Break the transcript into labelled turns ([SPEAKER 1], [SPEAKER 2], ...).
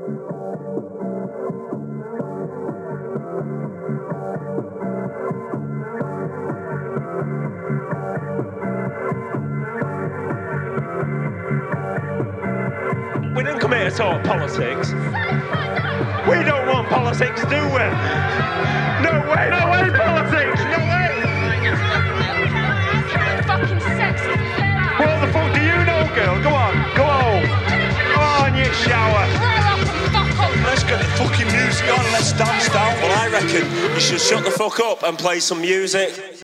[SPEAKER 1] We didn't come here to talk politics. We don't want politics, do we? No way, politics, no way!
[SPEAKER 2] Fucking sexy.
[SPEAKER 1] What the fuck do you know, girl? Go on, go home. Go on, you shower.
[SPEAKER 3] Let's get the fucking music on, let's dance down. Well, I reckon you should shut the fuck up and play some music.